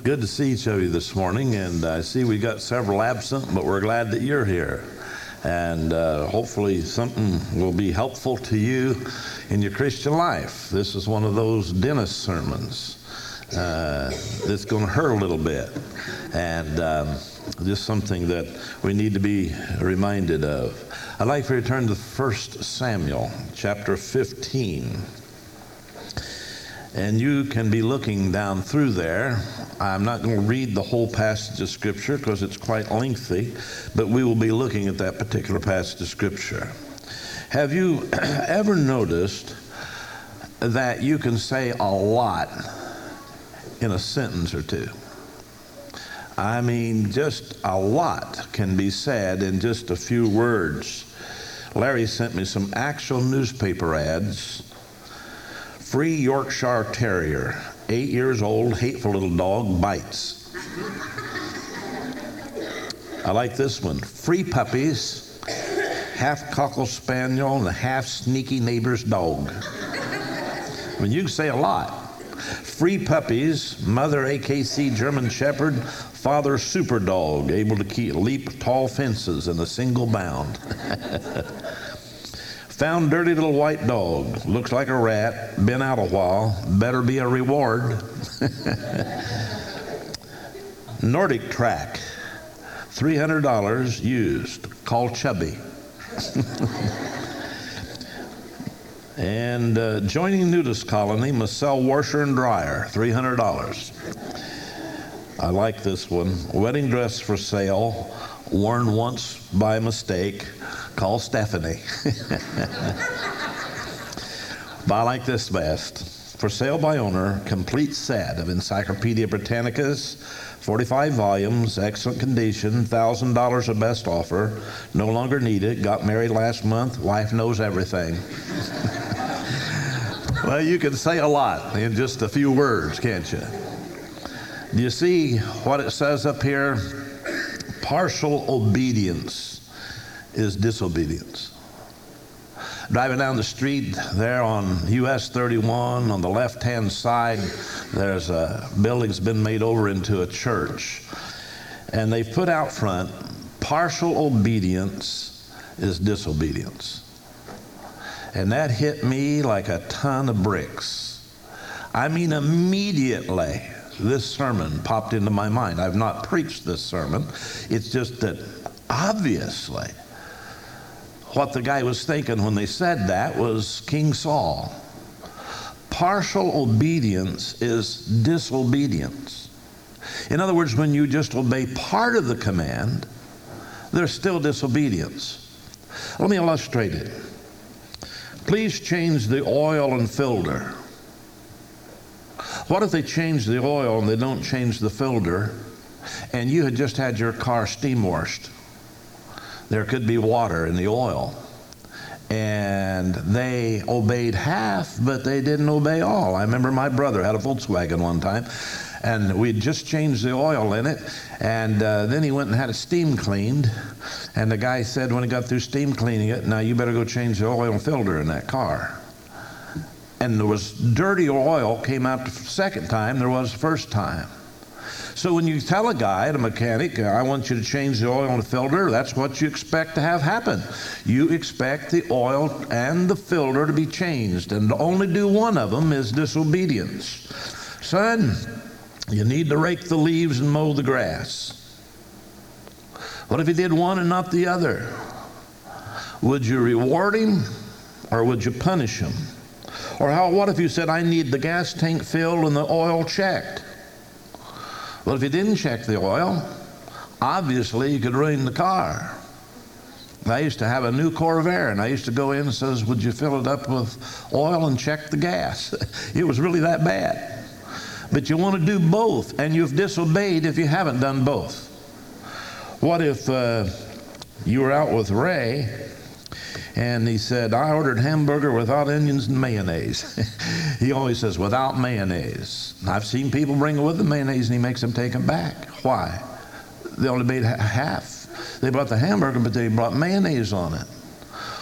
good to see each of you this morning, and I see we got several absent, but we're glad that you're here. And hopefully something will be helpful to you in your Christian life. This is one of those dentist sermons that's going to hurt a little bit, and just something that we need to be reminded of. I'd like for you to turn to 1 Samuel chapter 15. And you can be looking down through there. I'm not going to read the whole passage of Scripture because it's quite lengthy, but we will be looking at that particular passage of Scripture. Have you ever noticed that you can say a lot in a sentence or two? I mean, just a lot can be said in just a few words. Larry sent me some actual newspaper ads. Free Yorkshire Terrier, 8 years old, hateful little dog, bites. I like this one. Free puppies, half cocker spaniel and a half sneaky neighbor's dog. I mean, you can say a lot. Free puppies, mother AKC German Shepherd, father super dog, able to leap tall fences in a single bound. Found dirty little white dog, looks like a rat, been out a while, better be a reward. Nordic Track, $300 used, called Chubby. And joining nudist colony must sell washer and dryer, $300. I like this one. Wedding dress for sale, worn once by mistake, call Stephanie. But I like this best. For sale by owner, complete set of Encyclopedia Britannicas, 45 volumes, excellent condition, $1,000 a best offer, no longer needed, got married last month, wife knows everything. Well, you can say a lot in just a few words, can't you? Do you see what it says up here? Partial obedience is disobedience. Driving down the street there on US 31, on the left-hand side, there's a building's been made over into a church. And they've put out front, partial obedience is disobedience. And that hit me like a ton of bricks. I mean, immediately, this sermon popped into my mind. I've not preached this sermon. It's just that obviously what the guy was thinking when they said that was King Saul. Partial obedience is disobedience. In other words, when you just obey part of the command, there's still disobedience. Let me illustrate it. Please change the oil and filter. What if they change the oil and they don't change the filter, and you had just had your car steam washed? There could be water in the oil. And they obeyed half, but they didn't obey all. I remember my brother had a Volkswagen one time, and we'd just changed the oil in it, and then he went and had it steam cleaned, and the guy said when he got through steam cleaning it, now you better go change the oil and filter in that car. And there was dirtier oil came out the second time there was the first time. So when you tell a guy, a mechanic, I want you to change the oil and the filter, that's what you expect to have happen. You expect the oil and the filter to be changed, and to only do one of them is disobedience. Son, you need to rake the leaves and mow the grass. What if he did one and not the other? Would you reward him or would you punish him? Or what if you said, I need the gas tank filled and the oil checked? Well, if you didn't check the oil, obviously you could ruin the car. I used to have a new Corvair, and I used to go in and says, would you fill it up with oil and check the gas? It was really that bad. But you want to do both, and you've disobeyed if you haven't done both. What if you were out with Ray, and he said, I ordered hamburger without onions and mayonnaise. He always says, without mayonnaise. I've seen people bring it with the mayonnaise, and he makes them take them back. Why? They only made half. They brought the hamburger, but they brought mayonnaise on it.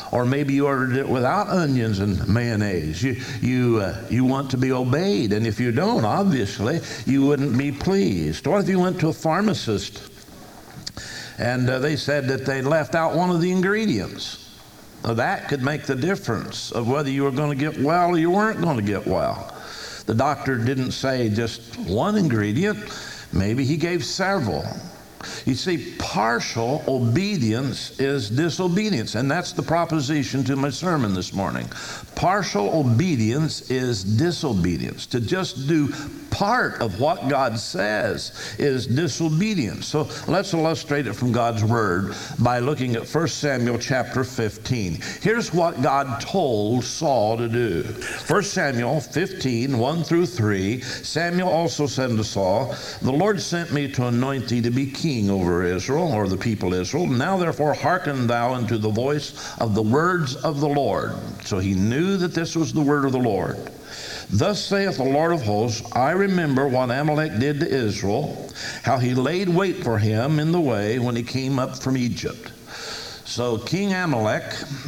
Or maybe you ordered it without onions and mayonnaise. You want to be obeyed, and if you don't, obviously, you wouldn't be pleased. Or if you went to a pharmacist and they said that they left out one of the ingredients, that could make the difference of whether you were going to get well or you weren't going to get well. The doctor didn't say just one ingredient. Maybe he gave several. You see, partial obedience is disobedience, and that's the proposition to my sermon this morning. Partial obedience is disobedience. To just do part of what God says is disobedience. So let's illustrate it from God's Word by looking at 1 Samuel chapter 15. Here's what God told Saul to do. 1 Samuel 15, 1 through 3, Samuel also said to Saul, "The Lord sent me to anoint thee to be king over Israel," or the people Israel. "Now therefore hearken thou unto the voice of the words of the Lord." So he knew that this was the word of the Lord. "Thus saith the Lord of hosts, I remember what Amalek did to Israel, how he laid wait for him in the way when he came up from Egypt." So King Amalek,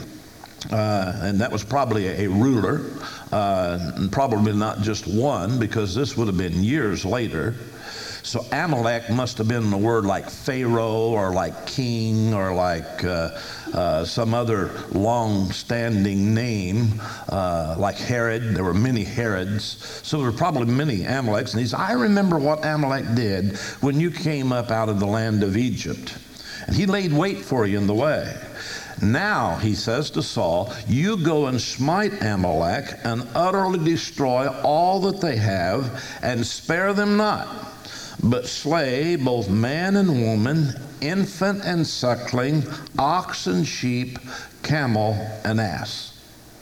and that was probably a ruler, and probably not just one, because this would have been years later. So Amalek must have been a word like Pharaoh or like king or like some other long-standing name, like Herod. There were many Herods. So there were probably many Amaleks. And he said, "I remember what Amalek did when you came up out of the land of Egypt. And he laid wait for you in the way. Now," he says to Saul, "you go and smite Amalek and utterly destroy all that they have and spare them not, but slay both man and woman, infant and suckling, ox and sheep, camel and ass."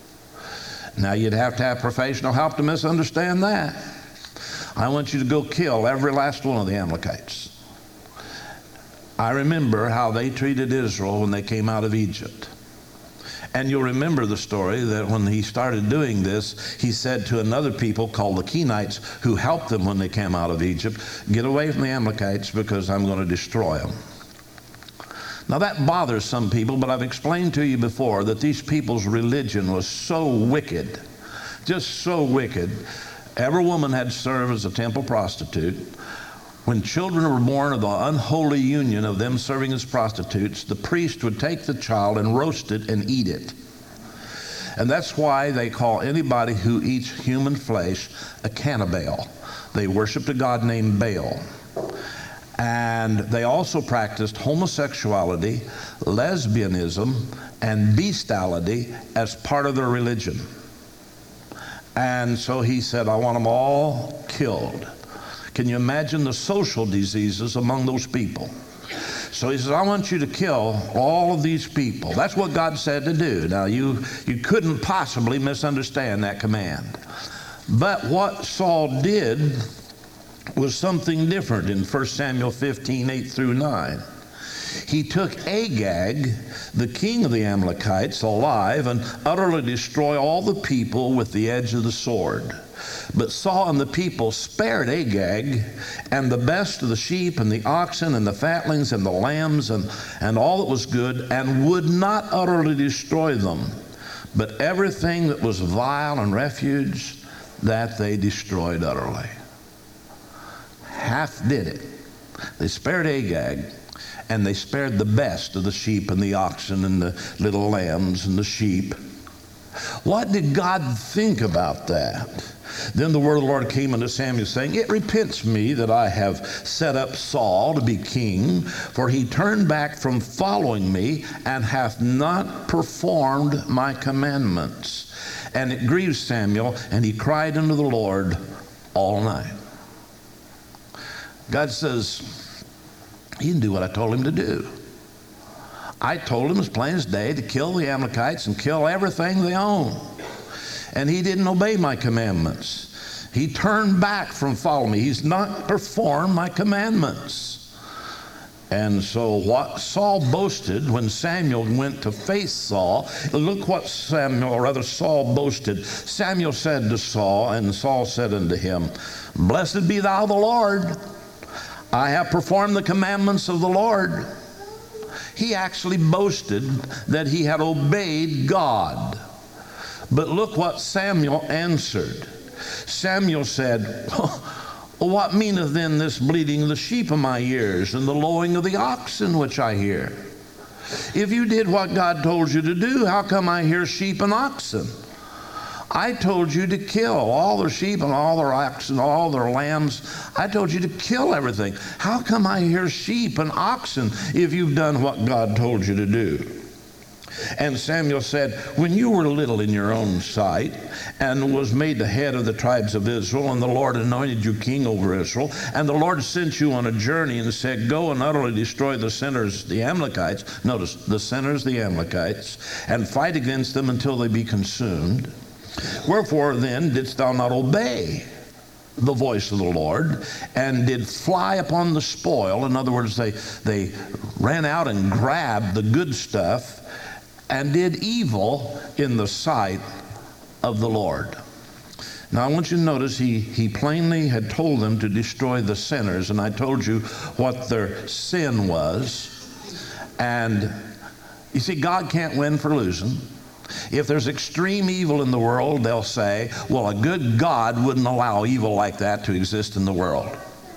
Now you'd have to have professional help to misunderstand that. I want you to go kill every last one of the Amalekites. I remember how they treated Israel when they came out of Egypt. And you'll remember the story that when he started doing this, he said to another people called the Kenites, who helped them when they came out of Egypt, "Get away from the Amalekites because I'm going to destroy them." Now that bothers some people, but I've explained to you before that these people's religion was so wicked, just so wicked. Every woman had to serve as a temple prostitute. When children were born of the unholy union of them serving as prostitutes, the priest would take the child and roast it and eat it. And that's why they call anybody who eats human flesh a cannibal. They worshiped a god named Baal. And they also practiced homosexuality, lesbianism, and bestiality as part of their religion. And so he said, "I want them all killed." Can you imagine the social diseases among those people? So he says, "I want you to kill all of these people." That's what God said to do. Now, you couldn't possibly misunderstand that command. But what Saul did was something different in 1 Samuel 15, 8 through 9. He took Agag, the king of the Amalekites, alive and utterly destroyed all the people with the edge of the sword. But Saul and the people spared Agag and the best of the sheep and the oxen and the fatlings and the lambs and all that was good, and would not utterly destroy them. But everything that was vile and refuse, that they destroyed utterly. Half did it. They spared Agag, and they spared the best of the sheep and the oxen and the little lambs and the sheep. What did God think about that? Then the word of the Lord came unto Samuel, saying, "It repents me that I have set up Saul to be king, for he turned back from following me, and hath not performed my commandments." And it grieved Samuel, and he cried unto the Lord all night. God says, he didn't do what I told him to do. I told him as plain as day to kill the Amalekites and kill everything they own. And he didn't obey my commandments. He turned back from following me. He's not performed my commandments. And so what Saul boasted when Samuel went to face Saul, look what Saul boasted. Samuel said to Saul, and Saul said unto him, "Blessed be thou the Lord. I have performed the commandments of the Lord." he actually boasted that he had obeyed God. But look what Samuel answered. Samuel said, what meaneth then this bleating of the sheep of my ears, and the lowing of the oxen which I hear? If you did what God told you to do, how come I hear sheep and oxen? I told you to kill all their sheep and all their oxen, all their lambs. I told you to kill everything. How come I hear sheep and oxen if you've done what God told you to do? And Samuel said, when you were little in your own sight, and was made the head of the tribes of Israel, and the Lord anointed you king over Israel, and the Lord sent you on a journey and said, go and utterly destroy the sinners, the Amalekites. Notice, the sinners, the Amalekites, and fight against them until they be consumed. Wherefore then didst thou not obey the voice of the Lord, and did fly upon the spoil? In other words, they ran out and grabbed the good stuff, and did evil in the sight of the Lord. Now I want you to notice he plainly had told them to destroy the sinners, and I told you what their sin was. And you see, God can't win for losing. If there's extreme evil in the world, they'll say, well, a good God wouldn't allow evil like that to exist in the world.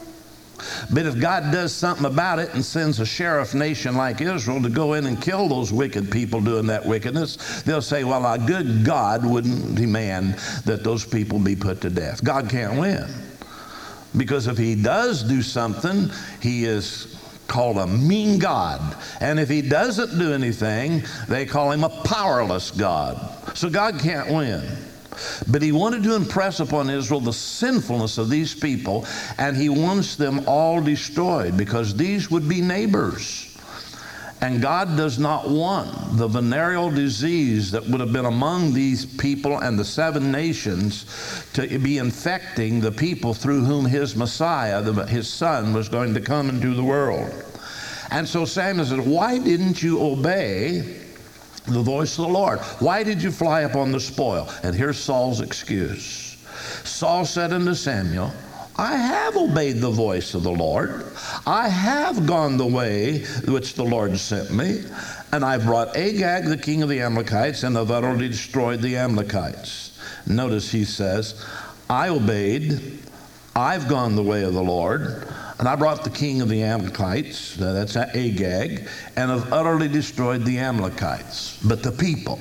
But if God does something about it and sends a sheriff nation like Israel to go in and kill those wicked people doing that wickedness, they'll say, well, a good God wouldn't demand that those people be put to death. God can't win. Because if he does do something, he is called a mean God. And if he doesn't do anything, they call him a powerless God. So God can't win. But he wanted to impress upon Israel the sinfulness of these people, and he wants them all destroyed, because these would be neighbors. And God does not want the venereal disease that would have been among these people and the 7 nations to be infecting the people through whom his Messiah, his son, was going to come into the world. And so Samuel said, why didn't you obey the voice of the Lord? Why did you fly upon the spoil? And here's Saul's excuse. Saul said unto Samuel, I have obeyed the voice of the Lord. I have gone the way which the Lord sent me, and I brought Agag, the king of the Amalekites, and have utterly destroyed the Amalekites. Notice he says, I obeyed, I've gone the way of the Lord, and I brought the king of the Amalekites, that's Agag, and have utterly destroyed the Amalekites. But the people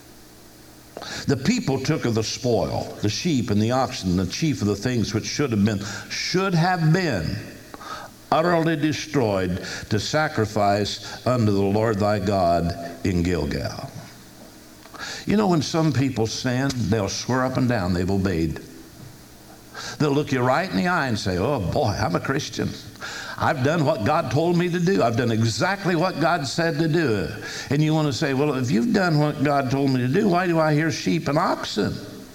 took of the spoil, the sheep and the oxen, the chief of the things which should have been utterly destroyed, to sacrifice unto the Lord thy God in Gilgal. You know, when some people sin, they'll swear up and down they've obeyed. They'll look you right in the eye and say, oh boy, I'm a Christian. I've done what God told me to do. I've done exactly what God said to do. And you want to say, well, if you've done what God told me to do, why do I hear sheep and oxen?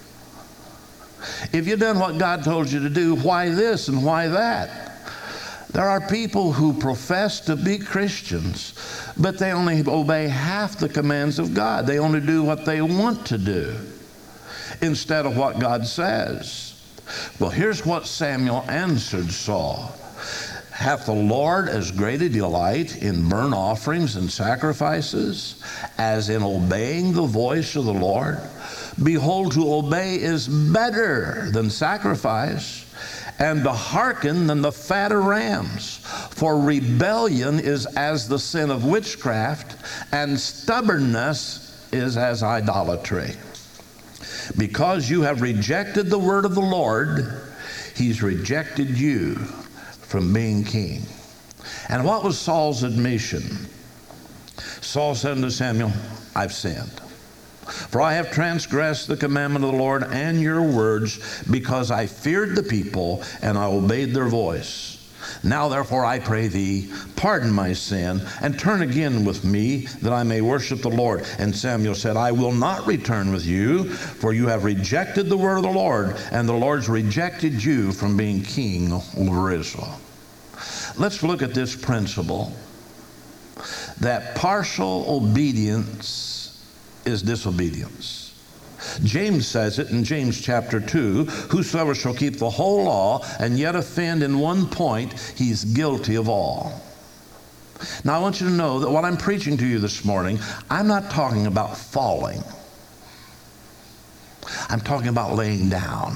If you've done what God told you to do, why this and why that? There are people who profess to be Christians, but they only obey half the commands of God. They only do what they want to do instead of what God says. Well, here's what Samuel answered Saul. Hath the Lord as great a delight in burnt offerings and sacrifices as in obeying the voice of the Lord? Behold, to obey is better than sacrifice, and to hearken than the fat of rams. For rebellion is as the sin of witchcraft, and stubbornness is as idolatry. Because you have rejected the word of the Lord, he's rejected you from being king. And what was Saul's admission? Saul said unto Samuel, I've sinned. For I have transgressed the commandment of the Lord and your words, because I feared the people and I obeyed their voice. Now therefore I pray thee, pardon my sin, and turn again with me, that I may worship the Lord. And Samuel said, I will not return with you, for you have rejected the word of the Lord, and the Lord's rejected you from being king over Israel. Let's look at this principle, that partial obedience is disobedience. James says it in James chapter 2, whosoever shall keep the whole law and yet offend in one point, he's guilty of all. Now, I want you to know that what I'm preaching to you this morning, I'm not talking about falling. I'm talking about laying down.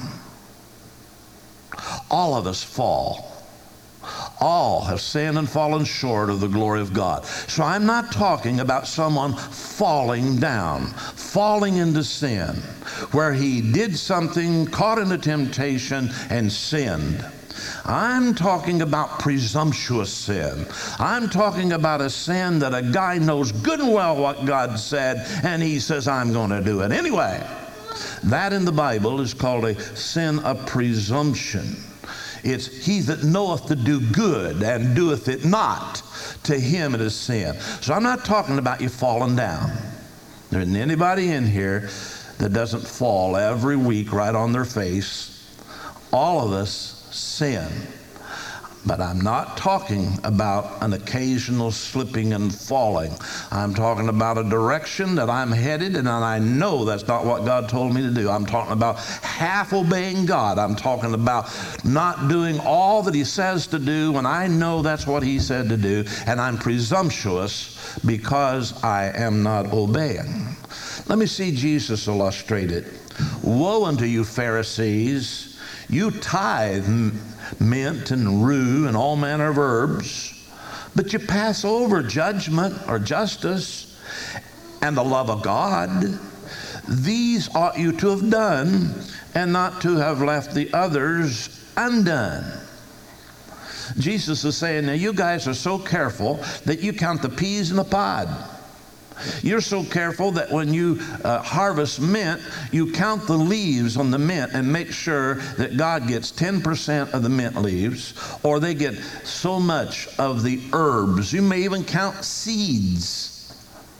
All of us fall. All have sinned and fallen short of the glory of God. So I'm not talking about someone falling down, falling into sin, where he did something, caught in a temptation, and sinned. I'm talking about presumptuous sin. I'm talking about a sin that a guy knows good and well what God said, and he says, I'm going to do it anyway. That in the Bible is called a sin of presumption. It's he that knoweth to do good and doeth it not, to him it is sin. So I'm not talking about you falling down. There isn't anybody in here that doesn't fall every week right on their face. All of us sin. But I'm not talking about an occasional slipping and falling. I'm talking about a direction that I'm headed, and I know that's not what God told me to do. I'm talking about half obeying God. I'm talking about not doing all that he says to do when I know that's what he said to do, and I'm presumptuous because I am not obeying. Let me see Jesus illustrated. Woe unto you, Pharisees! You tithe mint and rue and all manner of herbs, but you pass over judgment or justice and the love of God. These ought you to have done, and not to have left the others undone. Jesus is saying, now you guys are so careful that you count the peas in the pod. You're so careful that when you harvest mint, you count the leaves on the mint and make sure that God gets 10% of the mint leaves, or they get so much of the herbs. You may even count seeds.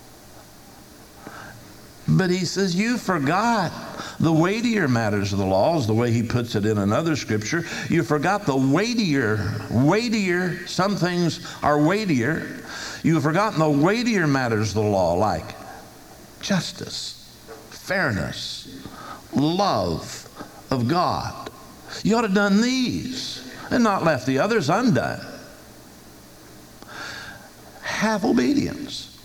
But he says, you forgot the weightier matters of the law, is the way he puts it in another scripture. You forgot the weightier, some things are weightier. You've forgotten the weightier matters of the law, like justice, fairness, love of God. You ought to have done these and not left the others undone. Have obedience.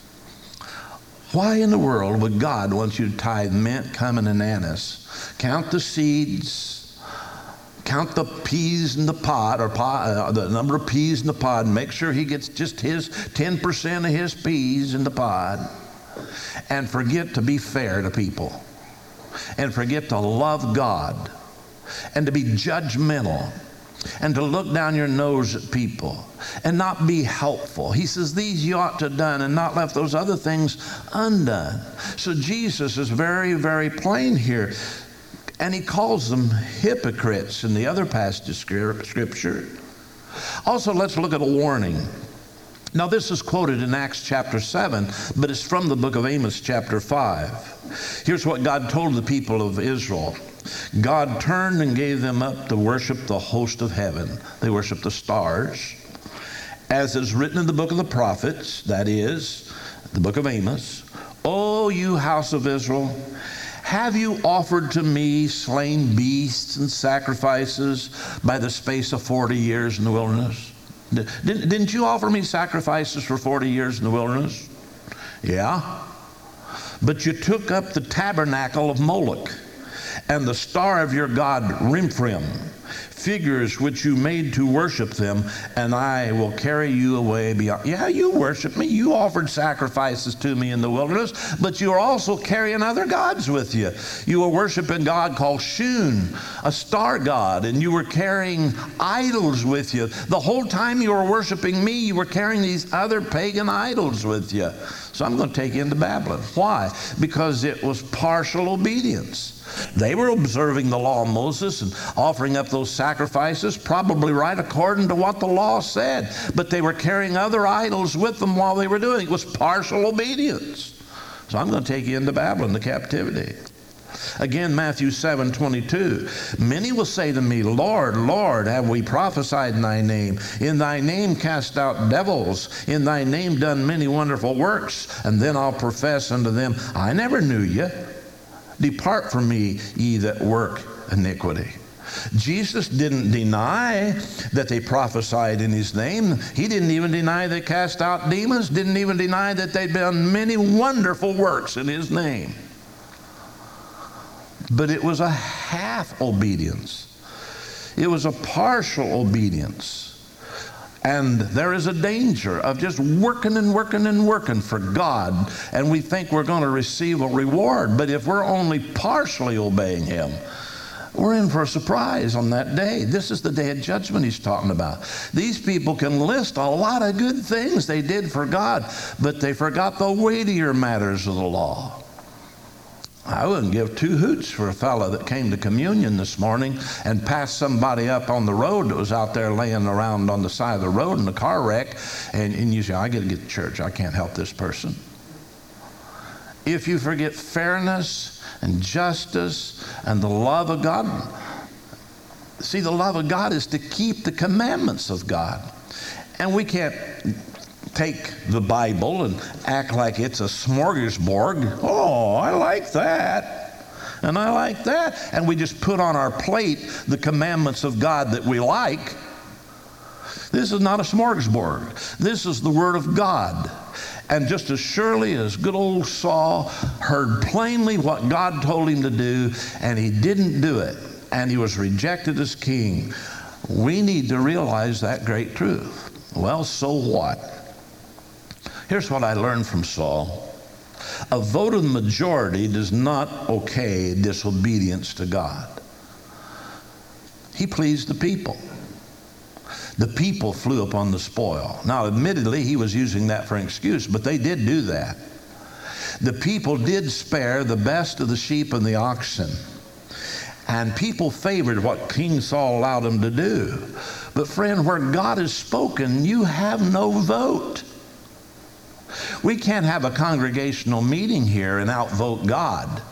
Why in the world would God want you to tithe mint, cumin, and anise? Count the seeds. Count the peas in the pod, or the number of peas in the pod, and make sure he gets just his 10% of his peas in the pod. And forget to be fair to people. And forget to love God. And to be judgmental. And to look down your nose at people. And not be helpful. He says, these you ought to have done and not left those other things undone. So Jesus is very, very plain here. And he calls them hypocrites in the other passage of Scripture. Also, let's look at a warning. Now, this is quoted in Acts chapter 7, but it's from the book of Amos chapter 5. Here's what God told the people of Israel. God turned and gave them up to worship the host of heaven. They worshiped the stars. As is written in the book of the prophets, that is, the book of Amos, O you house of Israel, have you offered to me slain beasts and sacrifices by the space of 40 years in the wilderness? Didn't you offer me sacrifices for 40 years in the wilderness? Yeah. But you took up the tabernacle of Moloch and the star of your god Remphan, figures which you made to worship them, and I will carry you away beyond. Yeah, you worship me. You offered sacrifices to me in the wilderness, but you are also carrying other gods with you. You were worshiping a god called Shun, a star god, and you were carrying idols with you. The whole time you were worshiping me, you were carrying these other pagan idols with you. So I'm going to take you into Babylon. Why? Because it was partial obedience. They were observing the law of Moses and offering up those sacrifices, probably right according to what the law said. But they were carrying other idols with them while they were doing it. It was partial obedience. So I'm going to take you into Babylon, the captivity. Again, Matthew 7:22. Many will say to me, Lord, Lord, have we prophesied in thy name? In thy name cast out devils. In thy name done many wonderful works. And then I'll profess unto them, I never knew you. Depart from me, ye that work iniquity. Jesus didn't deny that they prophesied in his name. He didn't even deny they cast out demons, didn't even deny that they'd done many wonderful works in his name. But it was a half obedience. It was a partial obedience. And there is a danger of just working and working and working for God, and we think we're going to receive a reward. But if we're only partially obeying him, we're in for a surprise on that day. This is the day of judgment he's talking about. These people can list a lot of good things they did for God, but they forgot the weightier matters of the law. I wouldn't give two hoots for a fellow that came to communion this morning and passed somebody up on the road that was out there laying around on the side of the road in a car wreck, and you say, I got to get to church. I can't help this person. If you forget fairness and justice and the love of God, see, the love of God is to keep the commandments of God. And we can't take the Bible and act like it's a smorgasbord. Oh, I like that, and I like that. And we just put on our plate the commandments of God that we like. This is not a smorgasbord. This is the Word of God. And just as surely as good old Saul heard plainly what God told him to do, and he didn't do it, and he was rejected as king, we need to realize that great truth. Well, so what? Here's what I learned from Saul. A vote of the majority does not okay disobedience to God. He pleased the people. The people flew upon the spoil. Now, admittedly, he was using that for an excuse, but they did do that. The people did spare the best of the sheep and the oxen. And people favored what King Saul allowed them to do. But friend, where God has spoken, you have no vote. We can't have a congregational meeting here and outvote God.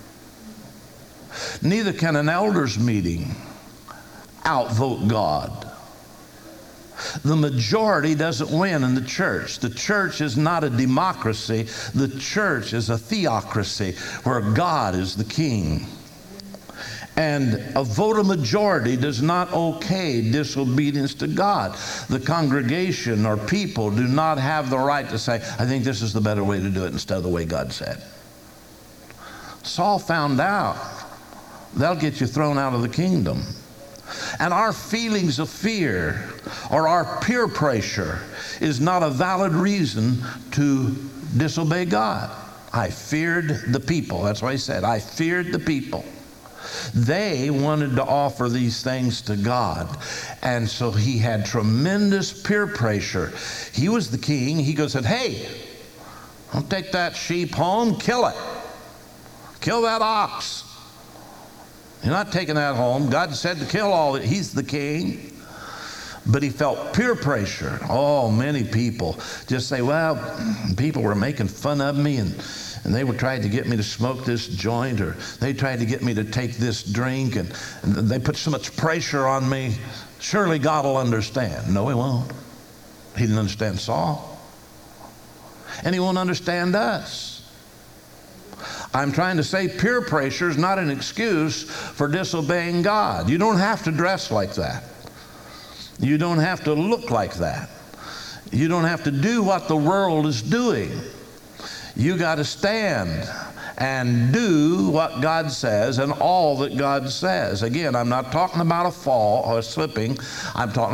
Neither can an elders meeting outvote God. The majority doesn't win in the church. The church is not a democracy. The church is a theocracy where God is the king. And a vote of majority does not okay disobedience to God. The congregation or people do not have the right to say, I think this is the better way to do it instead of the way God said. Saul found out they'll get you thrown out of the kingdom. And our feelings of fear or our peer pressure is not a valid reason to disobey God. I feared the people. That's what he said. I feared the people. They wanted to offer these things to God. And so he had tremendous peer pressure. He was the king. He goes, said, hey, don't take that sheep home. Kill it. Kill that ox. You're not taking that home. God said to kill all it. He's the king. But he felt peer pressure. Oh, many people just say, well, people were making fun of me, and they were trying to get me to smoke this joint, or they tried to get me to take this drink, and they put so much pressure on me. Surely God will understand. No, he won't. He didn't understand Saul. And he won't understand us. I'm trying to say peer pressure is not an excuse for disobeying God. You don't have to dress like that. You don't have to look like that. You don't have to do what the world is doing. You got to stand and do what God says and all that God says. Again, I'm not talking about a fall or slipping. I'm not talking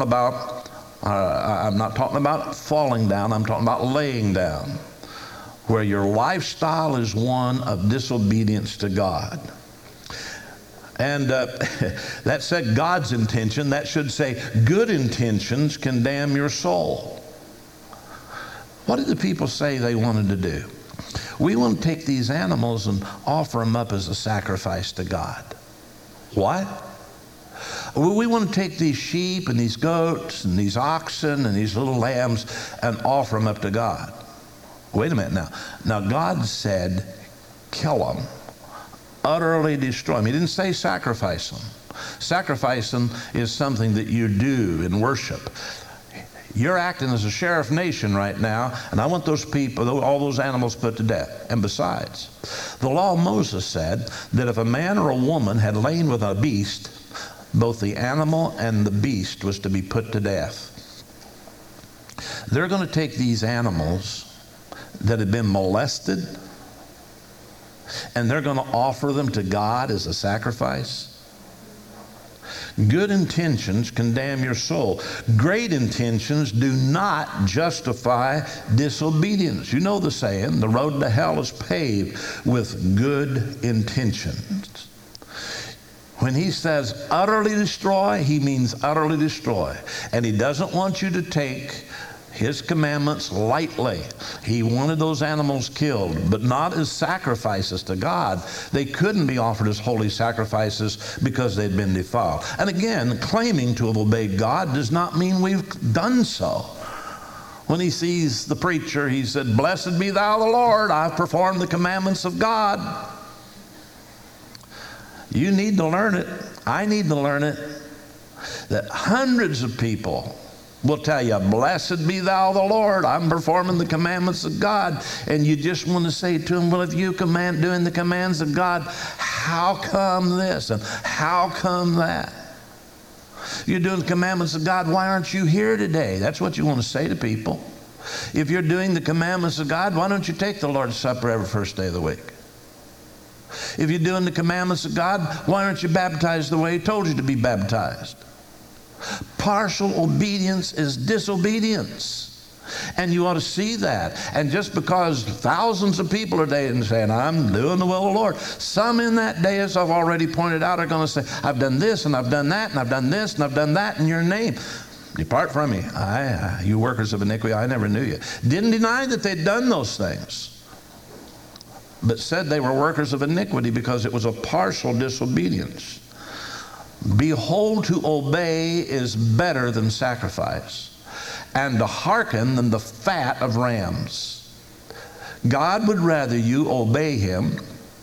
about falling down. I'm talking about laying down, where your lifestyle is one of disobedience to God. And that said God's intention. That should say good intentions can damn your soul. What did the people say they wanted to do? We want to take these animals and offer them up as a sacrifice to God. What? We want to take these sheep and these goats and these oxen and these little lambs and offer them up to God. Wait a minute now. Now God said, kill them. Utterly destroy them. He didn't say sacrifice them. Sacrifice them is something that you do in worship. You're acting as a sheriff nation right now, and I want those people, all those animals put to death. And besides, the law of Moses said that if a man or a woman had lain with a beast, both the animal and the beast was to be put to death. They're going to take these animals that had been molested, and they're going to offer them to God as a sacrifice. Good intentions can damn your soul. Great intentions do not justify disobedience. You know the saying, the road to hell is paved with good intentions. When he says utterly destroy, he means utterly destroy. And he doesn't want you to take his commandments lightly. He wanted those animals killed, but not as sacrifices to God. They couldn't be offered as holy sacrifices because they'd been defiled. And again, claiming to have obeyed God does not mean we've done so. When he sees the preacher, he said, "Blessed be thou the Lord, I've performed the commandments of God." You need to learn it. I need to learn it. That hundreds of people will tell you, "Blessed be thou the Lord, I'm performing the commandments of God." And you just want to say to them, "Well, if you command doing the commands of God, how come this and how come that? You're doing the commandments of God, why aren't you here today?" That's what you want to say to people. If you're doing the commandments of God, why don't you take the Lord's Supper every first day of the week? If you're doing the commandments of God, why aren't you baptized the way he told you to be baptized? Partial obedience is disobedience. And you ought to see that. And just because thousands of people are saying, "I'm doing the will of the Lord," some in that day, as I've already pointed out, are going to say, "I've done this and I've done that and I've done this and I've done that in your name. Depart from me, you workers of iniquity, I never knew you." Didn't deny that they'd done those things, but said they were workers of iniquity because it was a partial disobedience. Behold, to obey is better than sacrifice, and to hearken than the fat of rams. God would rather you obey him,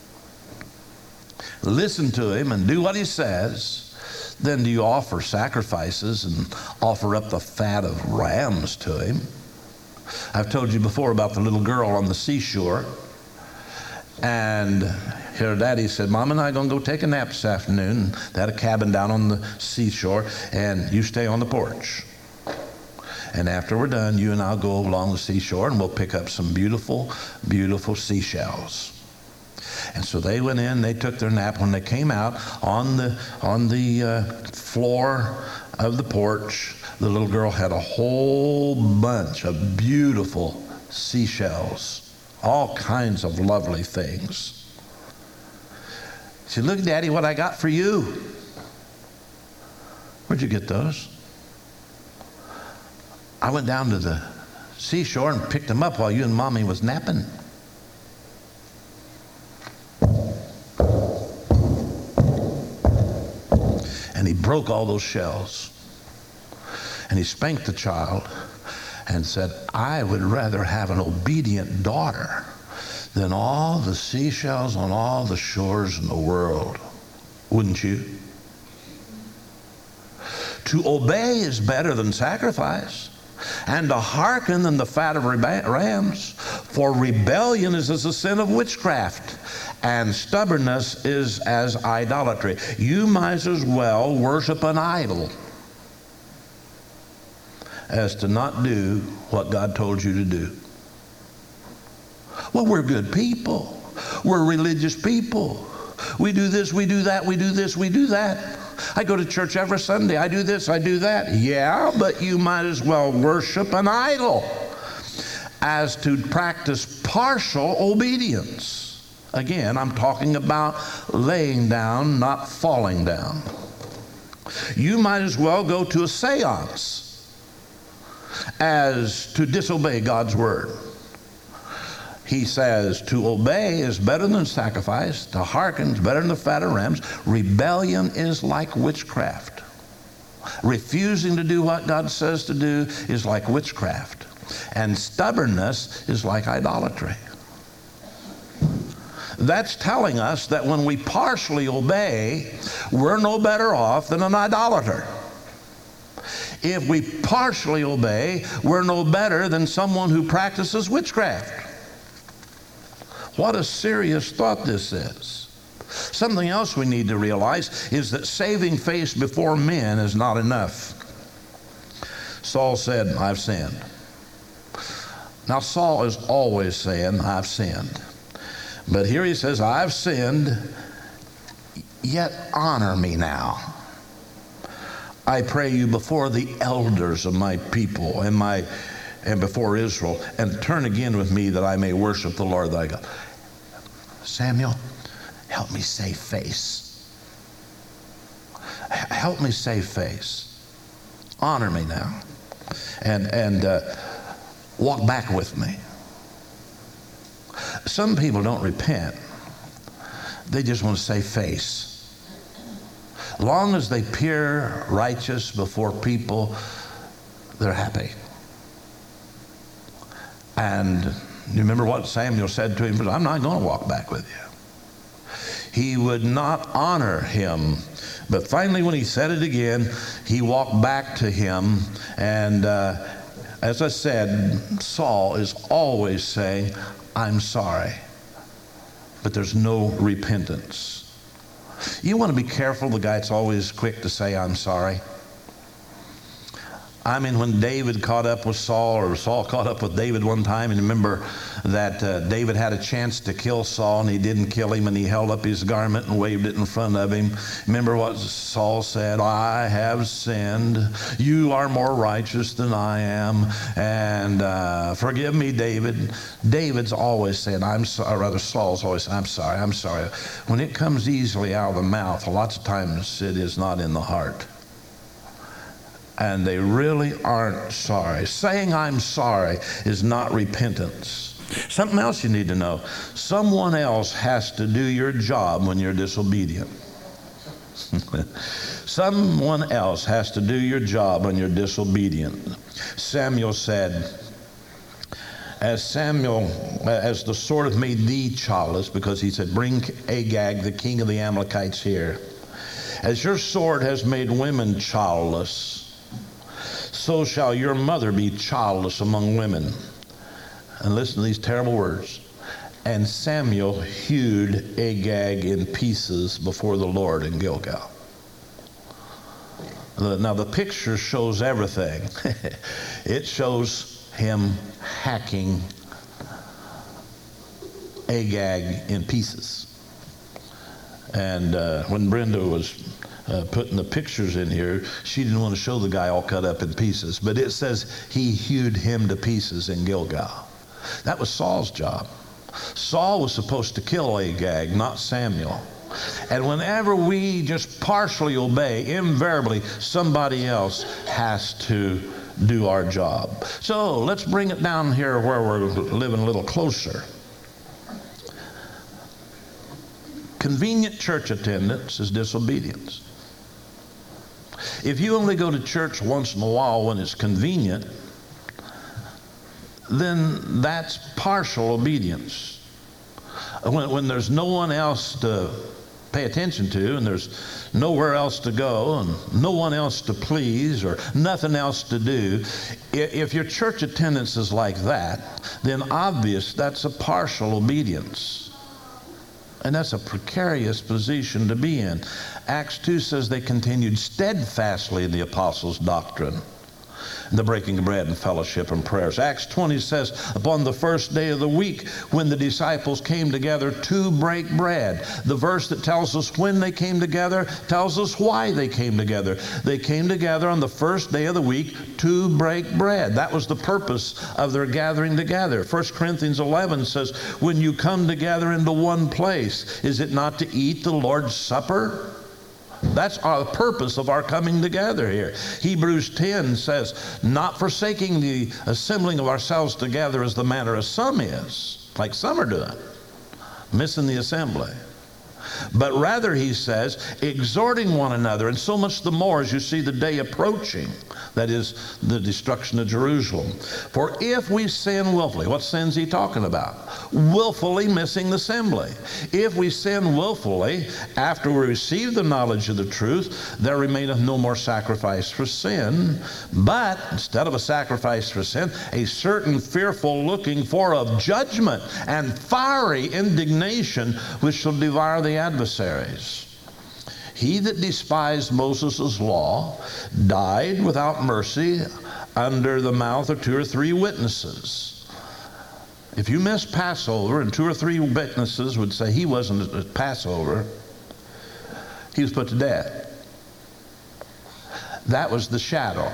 listen to him, and do what he says, than do you offer sacrifices and offer up the fat of rams to him. I've told you before about the little girl on the seashore. And her daddy said, "Mom and I are going to go take a nap this afternoon." They had a cabin down on the seashore, and you stay on the porch. And after we're done, you and I'll go along the seashore and we'll pick up some beautiful, beautiful seashells. And so they went in, they took their nap. When they came out on the floor of the porch, the little girl had a whole bunch of beautiful seashells. All kinds of lovely things. She said, "Look, Daddy, what I got for you." "Where'd you get those?" "I went down to the seashore and picked them up while you and Mommy was napping." And he broke all those shells. And he spanked the child and said, "I would rather have an obedient daughter than all the seashells on all the shores in the world. Wouldn't you?" To obey is better than sacrifice, and to hearken than the fat of rams. For rebellion is as the sin of witchcraft, and stubbornness is as idolatry. You might as well worship an idol as to not do what God told you to do. Well, we're good people. We're religious people. We do this, we do that, we do this, we do that. I go to church every Sunday. I do this, I do that. Yeah, but you might as well worship an idol as to practice partial obedience. Again, I'm talking about laying down, not falling down. You might as well go to a seance as to disobey God's word. He says to obey is better than sacrifice, to hearken is better than the fat of rams. Rebellion is like witchcraft. Refusing to do what God says to do is like witchcraft. And stubbornness is like idolatry. That's telling us that when we partially obey, we're no better off than an idolater. If we partially obey, we're no better than someone who practices witchcraft. What a serious thought this is. Something else we need to realize is that saving face before men is not enough. Saul said, I've sinned. Now, Saul is always saying, I've sinned. But here he says, I've sinned, yet honor me now. I pray you before the elders of my people and before Israel, and turn again with me that I may worship the Lord thy God. Samuel, help me save face. Help me save face. Honor me now. And walk back with me. Some people don't repent. They just want to save face. Long as they appear righteous before people, they're happy. And you remember what Samuel said to him? I'm not going to walk back with you. He would not honor him. But finally, when he said it again, he walked back to him. And as I said, Saul is always saying, I'm sorry. But there's no repentance. You want to be careful the guy that's always quick to say, I'm sorry. I mean, when David caught up with Saul, or Saul caught up with David one time, and remember that David had a chance to kill Saul, and he didn't kill him, and he held up his garment and waved it in front of him. Remember what Saul said? I have sinned. You are more righteous than I am, and forgive me, David. David's always saying, I'm sorry, or rather Saul's always saying, I'm sorry, I'm sorry. When it comes easily out of the mouth, lots of times it is not in the heart. And they really aren't sorry. Saying I'm sorry is not repentance. Something else you need to know. Someone else has to do your job when you're disobedient. Someone else has to do your job when you're disobedient. Samuel said, as the sword hath made thee childless, because he said, bring Agag, the king of the Amalekites, here. As your sword has made women childless, so shall your mother be childless among women. And listen to these terrible words. And Samuel hewed Agag in pieces before the Lord in Gilgal. Now the picture shows everything. It shows him hacking Agag in pieces. And when Brenda was putting the pictures in here, she didn't want to show the guy all cut up in pieces, but it says he hewed him to pieces in Gilgal. That was Saul's job. Saul was supposed to kill Agag, not Samuel. And whenever we just partially obey, invariably somebody else has to do our job. So let's bring it down here where we're living a little closer. Convenient church attendance is disobedience. If you only go to church once in a while when it's convenient, then that's partial obedience. When there's no one else to pay attention to, and there's nowhere else to go, and no one else to please, or nothing else to do, if your church attendance is like that, then obvious that's a partial obedience. And that's a precarious position to be in. Acts 2 says they continued steadfastly in the apostles' doctrine, the breaking of bread and fellowship and prayers. Acts 20 says, upon the first day of the week, when the disciples came together to break bread. The verse that tells us when they came together tells us why they came together. They came together on the first day of the week to break bread. That was the purpose of their gathering together. 1 Corinthians 11 says, when you come together into one place, is it not to eat the Lord's Supper? That's our purpose of our coming together here. Hebrews 10 says, not forsaking the assembling of ourselves together as the manner of some is, like some are doing, missing the assembly. But rather, he says, exhorting one another, and so much the more as you see the day approaching. That is the destruction of Jerusalem. For if we sin willfully, what sin's he talking about? Willfully missing the assembly. If we sin willfully, after we receive the knowledge of the truth, there remaineth no more sacrifice for sin, but instead of a sacrifice for sin, a certain fearful looking for of judgment and fiery indignation which shall devour the adversaries. He that despised Moses' law died without mercy under the mouth of 2 or 3 witnesses. If you missed Passover and 2 or 3 witnesses would say he wasn't at Passover, he was put to death. That was the shadow.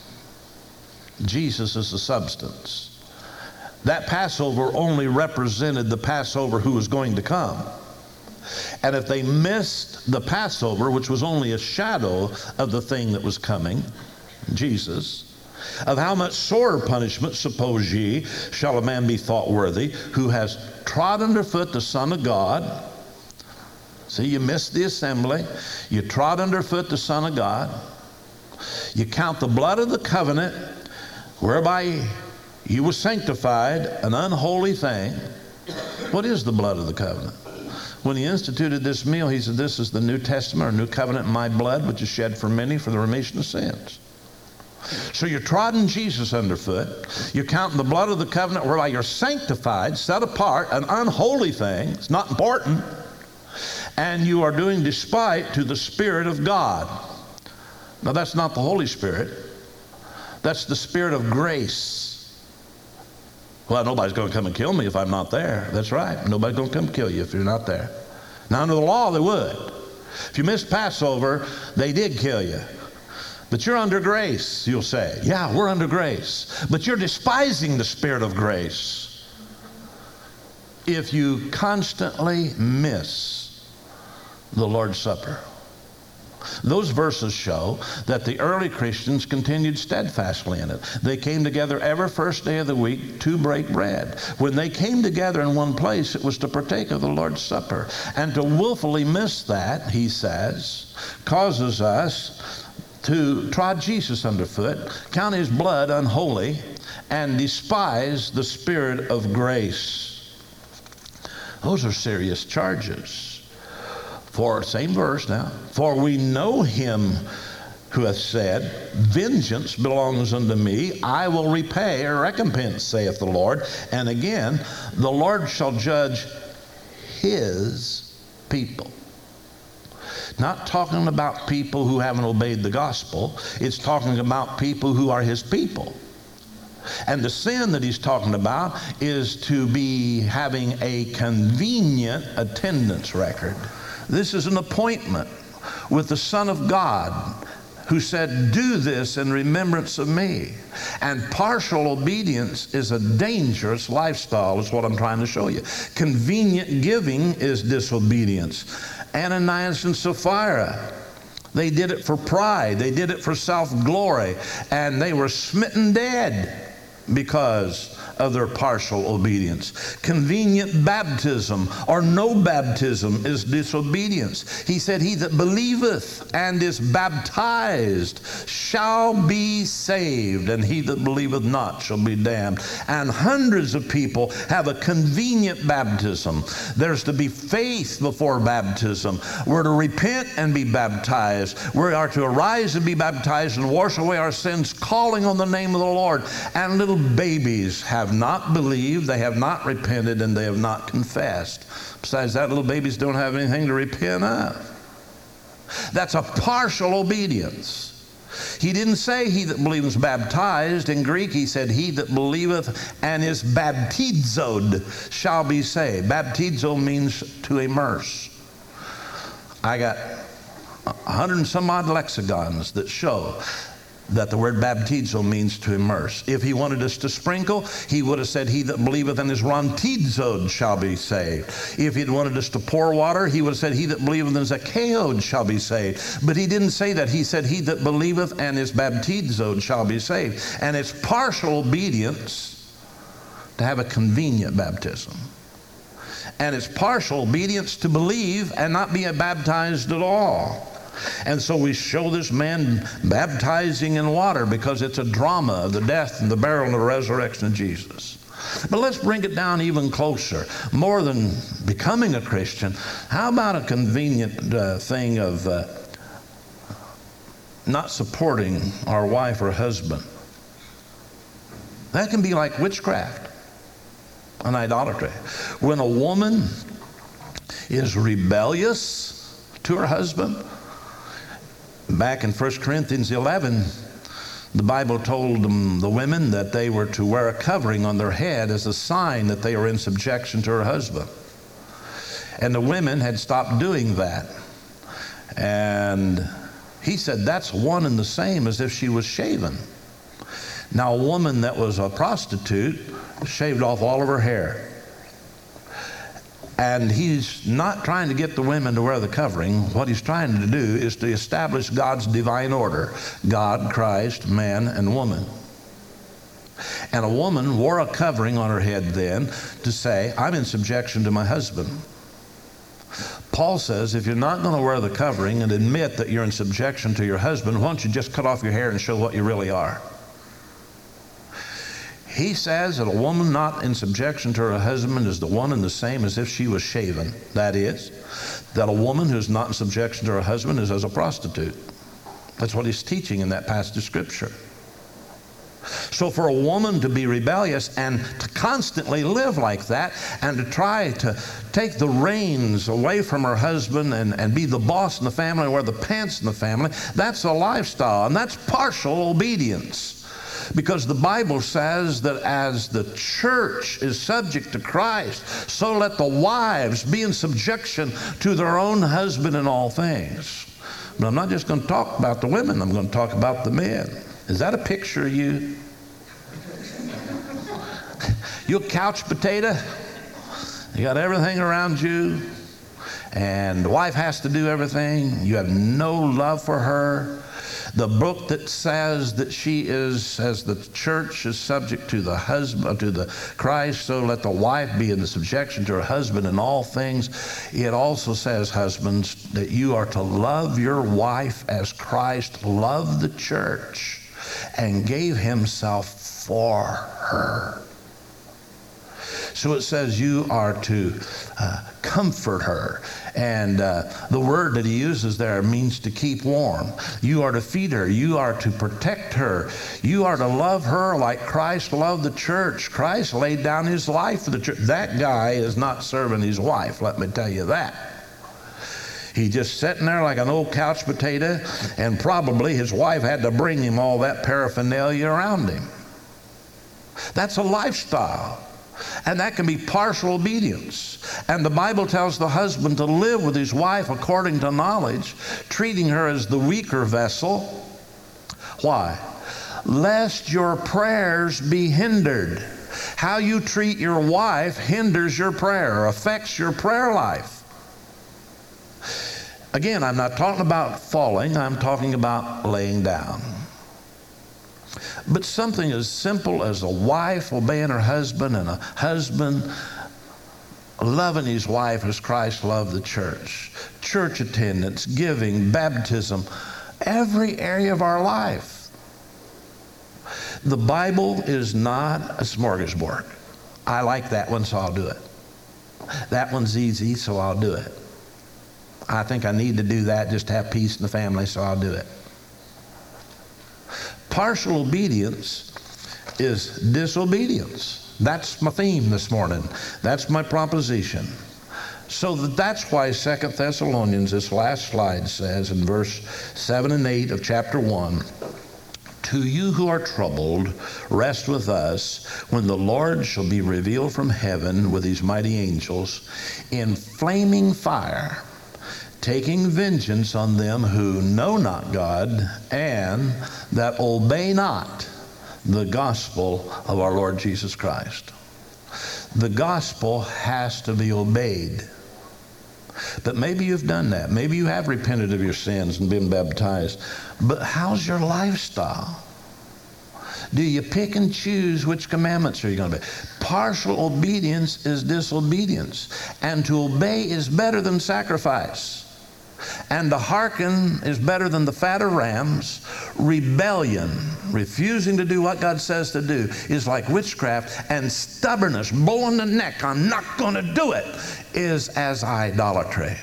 Jesus is the substance. That Passover only represented the Passover who was going to come. And if they missed the Passover, which was only a shadow of the thing that was coming, Jesus, of how much sorer punishment, suppose ye, shall a man be thought worthy, who has trod under foot the Son of God. See, you missed the assembly. You trod under foot the Son of God. You count the blood of the covenant, whereby you were sanctified, an unholy thing. What is the blood of the covenant? When he instituted this meal, he said, this is the New Testament or New Covenant in my blood, which is shed for many for the remission of sins. So you're trodding Jesus underfoot. You're counting the blood of the covenant whereby you're sanctified, set apart, an unholy thing. It's not important. And you are doing despite to the Spirit of God. Now that's not the Holy Spirit. That's the Spirit of grace. Well, nobody's going to come and kill me if I'm not there. That's right. Nobody's going to come kill you if you're not there. Now, under the law, they would. If you missed Passover, they did kill you. But you're under grace, you'll say. Yeah, we're under grace. But you're despising the Spirit of grace if you constantly miss the Lord's Supper. Those verses show that the early Christians continued steadfastly in it. They came together every first day of the week to break bread. When they came together in one place, it was to partake of the Lord's Supper. And to willfully miss that, he says, causes us to trod Jesus underfoot, count his blood unholy, and despise the Spirit of grace. Those are serious charges. For, same verse now, for we know him who hath said, vengeance belongs unto me, I will repay or recompense, saith the Lord. And again, the Lord shall judge his people. Not talking about people who haven't obeyed the gospel. It's talking about people who are his people. And the sin that he's talking about is to be having a convenient attendance record. This is an appointment with the Son of God who said, do this in remembrance of me. And partial obedience is a dangerous lifestyle, is what I'm trying to show you. Convenient giving is disobedience. Ananias and Sapphira, they did it for pride. They did it for self-glory. And they were smitten dead because of their partial obedience. Convenient baptism or no baptism is disobedience. He said, he that believeth and is baptized shall be saved, and he that believeth not shall be damned. And hundreds of people have a convenient baptism. There's to be faith before baptism. We're to repent and be baptized. We are to arise and be baptized and wash away our sins, calling on the name of the Lord. And little babies have not believed, they have not repented, and they have not confessed. Besides that, little babies don't have anything to repent of. That's a partial obedience. He didn't say he that believeth is baptized. In Greek, he said he that believeth and is baptized shall be saved. Baptizo means to immerse. I got 100 and some odd lexicons that show that the word baptizo means to immerse. If he wanted us to sprinkle, he would have said, he that believeth and is rantizod shall be saved. If he'd wanted us to pour water, he would have said, he that believeth and is akaod shall be saved. But he didn't say that. He said, he that believeth and is baptizod shall be saved. And it's partial obedience to have a convenient baptism. And it's partial obedience to believe and not be baptized at all. And so we show this man baptizing in water because it's a drama of the death and the burial and the resurrection of Jesus. But let's bring it down even closer. More than becoming a Christian, how about a convenient thing of not supporting our wife or husband? That can be like witchcraft and idolatry. When a woman is rebellious to her husband, back in 1 Corinthians 11, the Bible told the women that they were to wear a covering on their head as a sign that they were in subjection to her husband. And the women had stopped doing that. And he said that's one and the same as if she was shaven. Now, a woman that was a prostitute shaved off all of her hair. And he's not trying to get the women to wear the covering. What he's trying to do is to establish God's divine order. God, Christ, man, and woman. And a woman wore a covering on her head then to say, I'm in subjection to my husband. Paul says, if you're not going to wear the covering and admit that you're in subjection to your husband, why don't you just cut off your hair and show what you really are? He says that a woman not in subjection to her husband is the one and the same as if she was shaven. That is, that a woman who's not in subjection to her husband is as a prostitute. That's what he's teaching in that passage of Scripture. So for a woman to be rebellious and to constantly live like that and to try to take the reins away from her husband and be the boss in the family and wear the pants in the family, that's a lifestyle, and that's partial obedience. Because the Bible says that as the church is subject to Christ, so let the wives be in subjection to their own husband in all things. But I'm not just going to talk about the women, I'm going to talk about the men. Is that a picture of you? You a couch potato? You got everything around you, and the wife has to do everything. You have no love for her. The book that says that she is, as the church is subject to the husband, to the Christ, so let the wife be in the subjection to her husband in all things. It also says, husbands, that you are to love your wife as Christ loved the church and gave himself for her. So it says you are to comfort her. And the word that he uses there means to keep warm. You are to feed her. You are to protect her. You are to love her like Christ loved the church. Christ laid down his life for the church. That guy is not serving his wife, let me tell you that. He's just sitting there like an old couch potato, and probably his wife had to bring him all that paraphernalia around him. That's a lifestyle. And that can be partial obedience. And the Bible tells the husband to live with his wife according to knowledge, treating her as the weaker vessel. Why? Lest your prayers be hindered. How you treat your wife hinders your prayer, affects your prayer life. Again, I'm not talking about falling, I'm talking about laying down. But something as simple as a wife obeying her husband and a husband loving his wife as Christ loved the church. Church attendance, giving, baptism, every area of our life. The Bible is not a smorgasbord. I like that one, so I'll do it. That one's easy, so I'll do it. I think I need to do that just to have peace in the family, so I'll do it. Partial obedience is disobedience. That's my theme this morning. That's my proposition. So that's why 2 Thessalonians, this last slide, says in verse 7 and 8 of chapter 1, to you who are troubled, rest with us when the Lord shall be revealed from heaven with his mighty angels in flaming fire, taking vengeance on them who know not God and that obey not the gospel of our Lord Jesus Christ. The gospel has to be obeyed. But maybe you've done that. Maybe you have repented of your sins and been baptized. But how's your lifestyle? Do you pick and choose which commandments are you going to obey? Partial obedience is disobedience. And to obey is better than sacrifice. And to hearken is better than the fat of rams. Rebellion, refusing to do what God says to do, is like witchcraft. And stubbornness, blowing the neck, I'm not going to do it, is as idolatry.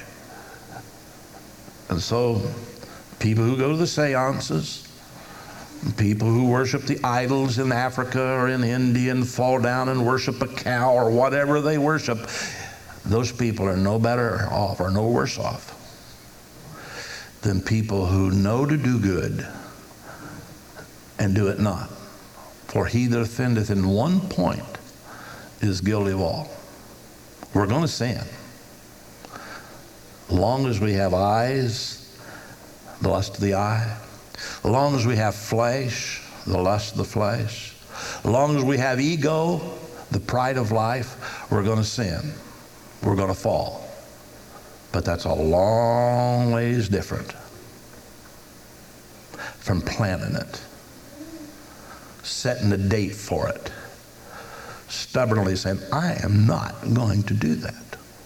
And so people who go to the seances, people who worship the idols in Africa or in India and fall down and worship a cow or whatever they worship, those people are no better off or no worse off than people who know to do good and do it not. For he that offendeth in one point is guilty of all. We're going to sin. As long as we have eyes, the lust of the eye. As long as we have flesh, the lust of the flesh. As long as we have ego, the pride of life, we're going to sin. We're going to fall. But that's a long ways different from planning it, setting a date for it, stubbornly saying, I am not going to do that.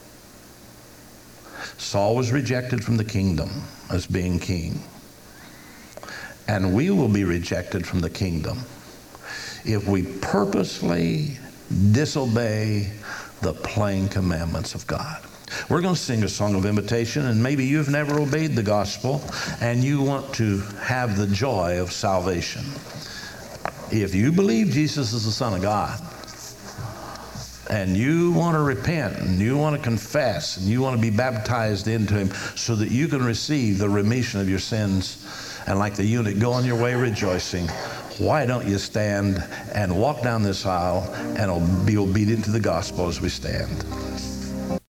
Saul was rejected from the kingdom as being king. And we will be rejected from the kingdom if we purposely disobey the plain commandments of God. We're going to sing a song of invitation, and maybe you've never obeyed the gospel and you want to have the joy of salvation. If you believe Jesus is the Son of God and you want to repent and you want to confess and you want to be baptized into him so that you can receive the remission of your sins and like the eunuch go on your way rejoicing, why don't you stand and walk down this aisle and be obedient to the gospel as we stand?